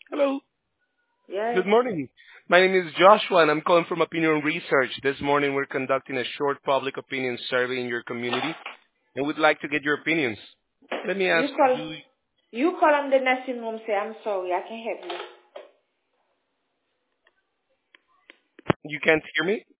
Hello. Yes. Good morning. My name is Joshua, and I'm calling from Opinion Research. This morning, we're conducting a short public opinion survey in your community, and we'd like to get your opinions. Let me You ask call you, you call on the nursing home, say I'm sorry, I can help you. you can't hear me?